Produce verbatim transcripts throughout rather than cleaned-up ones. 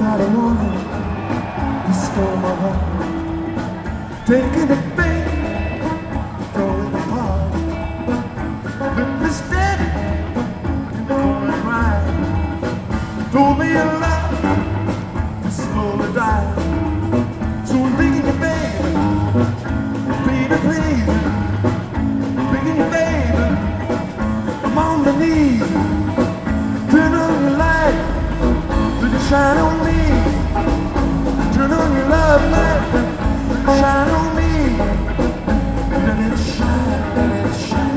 not a woman who stole my heart. Taking it, baby, throw it apart. Let me stand in the corner crying. Told me your love is slowly dying. So I'm begging you, baby, baby, please. Begging you, baby, I'm on my knees. Turn on your light, let it shine on me. Turn on your love light, let it shine on me. Let it shine, let it shine.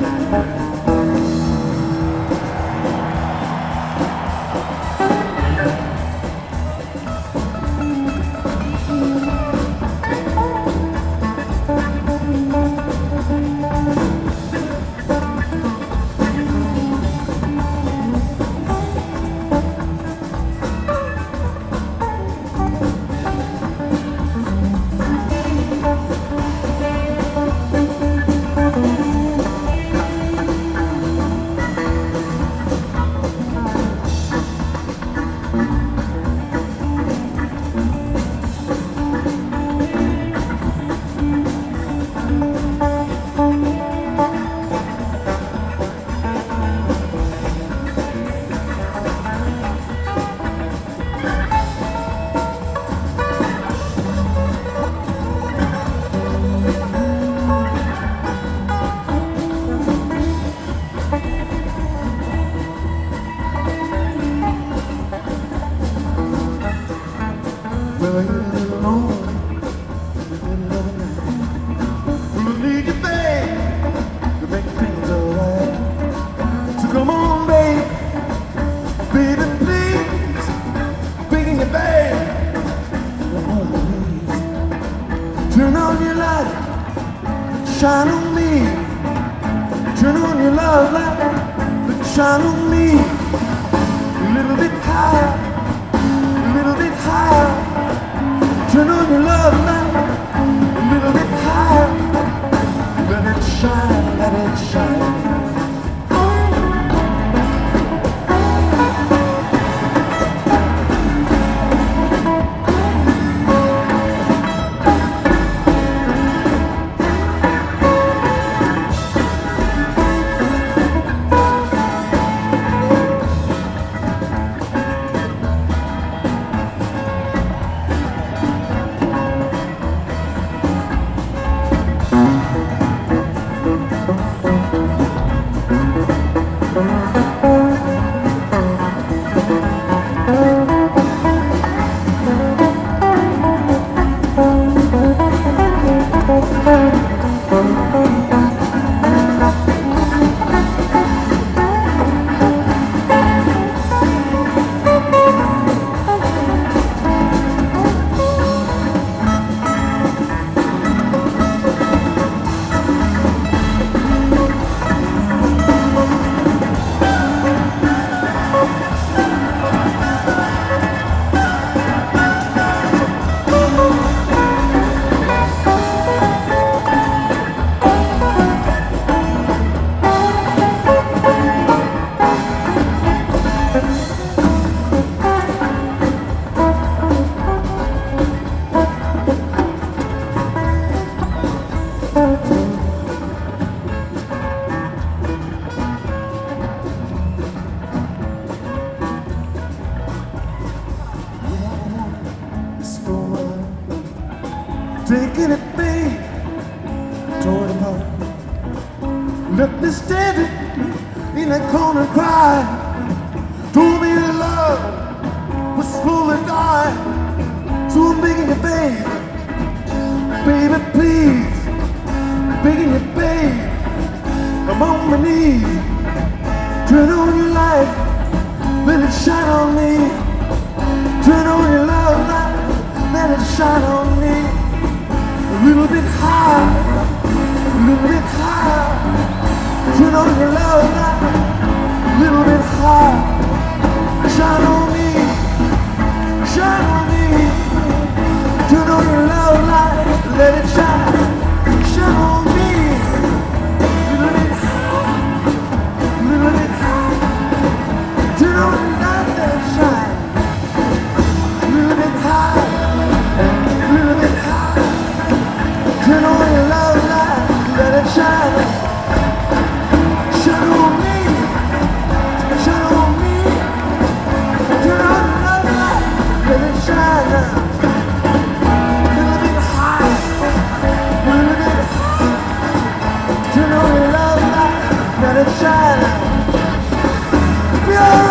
Well, you're a little alone in the middle of the night. Well, I need you, babe, to make things alright. So come on, babe, baby, please. Begging you, babe, come on, please. Turn on your light, shine on me. Turn on your love light, but shine on me. A little bit higher, a little bit higher. Turn on your love light, a little bit higher. Let it shine, let it shine. Taking it, babe, tore it apart. Let me stand it in that corner and cry. Told me your love was slowly dying. So I'm begging you, babe, baby, please. Begging you, babe, I'm on my knees. Turn on your light, let it shine on me. Turn on your love light, let it shine on me. A little bit higher, a little bit higher. Turn on your love light, a little bit higher. Shine on me, shine on me. Turn on your love light, let it shine, shine on me. A little bit higher, a little bit higher. Turn on your light, let it shine. A little bit Be alright.